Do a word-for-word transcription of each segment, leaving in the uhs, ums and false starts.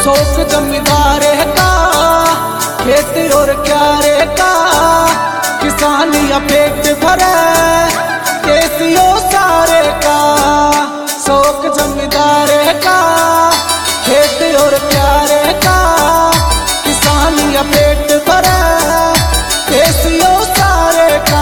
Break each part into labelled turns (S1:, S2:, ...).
S1: शौक जमींदार का खेती और क्यारे का, किसानिया पेट भरे केसियों सारे का। शौक जमींदार का खेती और क्यारे का, किसानिया पेट भरे केसियों सारे का।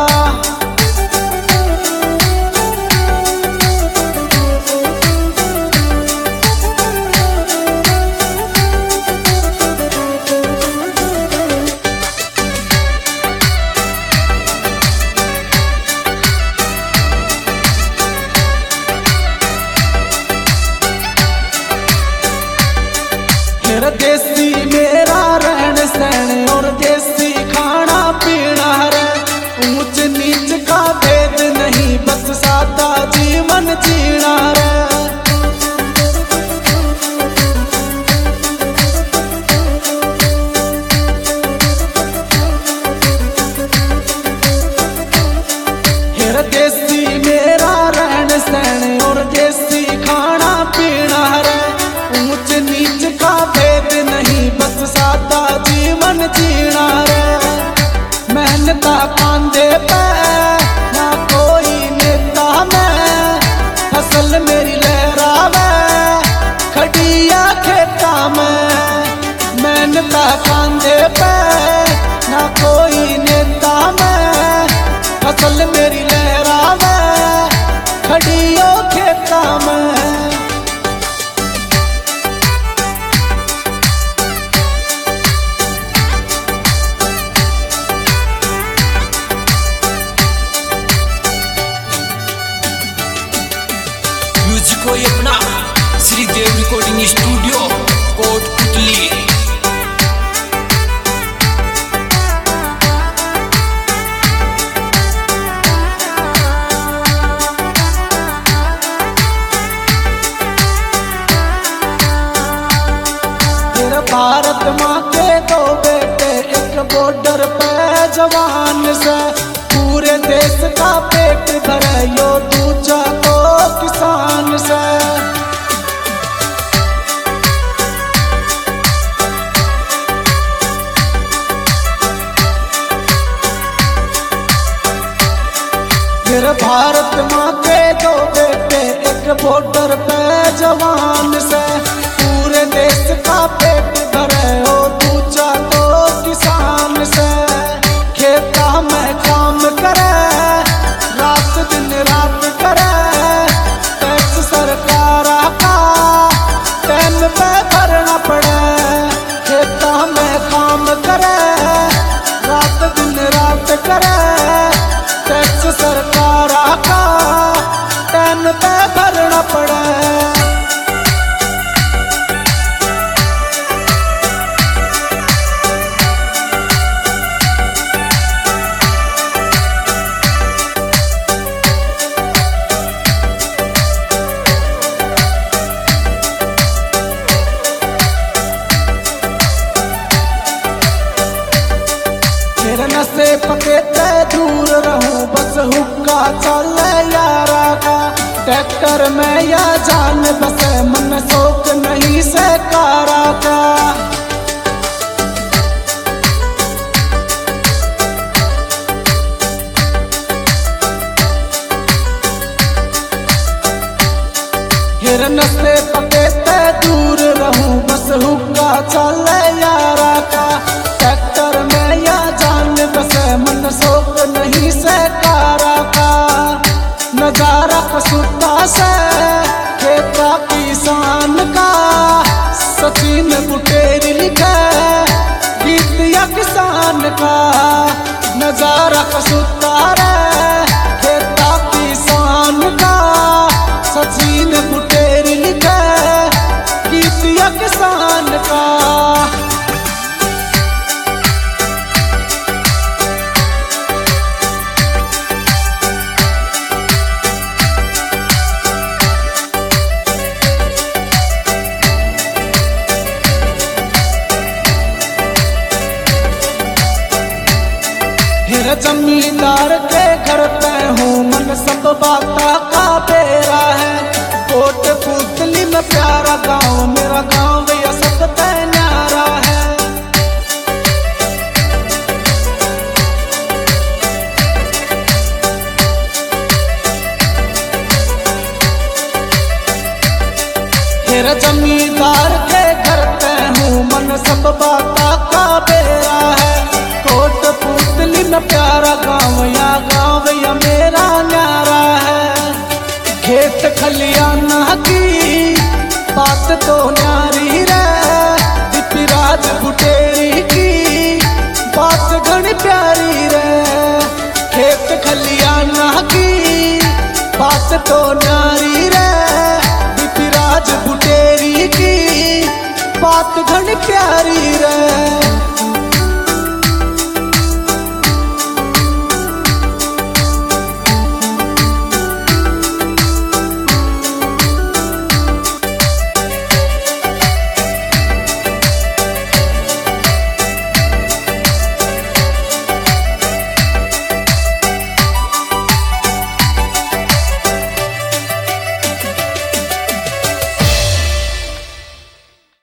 S1: मेरा देसी मेरा रहन सहन और देसी खाना पीना है। ऊंच नीच का भेद नहीं, बस सादा जीवन जीना है। मेरा देसी मेरा रहन सहन और देसी खाना पीना है। ऊंच नीच का भेद नहीं, बस सादा जीवन जीना रे। मेहनता कांधे पे ना कोई नेता में, फसल मेरी लहरावे खड़िया खेता में। मेहनता कांधे पे ना कोई नेता में, फसल मेरी लहरावे खड़ियों खेता में।
S2: कोई अपना श्रीदेव रिकॉर्डिंग स्टूडियो कोटपुतली।
S1: तेरा भारत माँ के दो बेटे, एक बॉर्डर पे जवान से पूरे देश का पेट भरे, यो दूजा तो किसान से। मेरे भारत माँ के दो बेटे, एक बॉर्डर पे जवान से पूरे देश का पेट भरे, हो दूजा तो किसान से। खेता में काम करे रात दिन रात करे, टैक्स सरकार का टाइम पे भरना पड़े। खेता में काम करे रात दिन रात करे, टैक्स सरकार का टाइम पे भरना पड़े। मेरे नशे पके ते दूर रहूं, बस हुक्का चले यारा का। ट्रैक्टर में या जान बसे, मन शौक नहीं से कारा का। मेरे नशे पके ते दूर रहूं, बस हुक्का चले यारा का। ट्रैक्टर में या जान बसे, मन शौक नहीं से कारा का। नजारा कसुता से खेता किसान का, सचिन बुटेरी लिखे गीत या किसान का। नजारा कसुता रे खेता किसान का, सचिन बुटेरी लिखे गीत या किसान का। जमींदार के घर पे हूँ, मन सब बाता का बेरा है। कोटपुतली में प्यारा गाँव, मेरा गाँव भैया सब मेरा जमींदार के घर पे हूँ, मन सब बाता का बेरा है। कोट पुतली न प्यारा गाँव या गाँव या मेरा न्यारा है। खेत खलियाना की बात तो न्यारी रे, दिपराज बुटेरी की बात घनी प्यारी रे। खेत खलियाना की बात तो न्यारी रे, दिपराज बुटेरी की बात घनी प्यारी रे।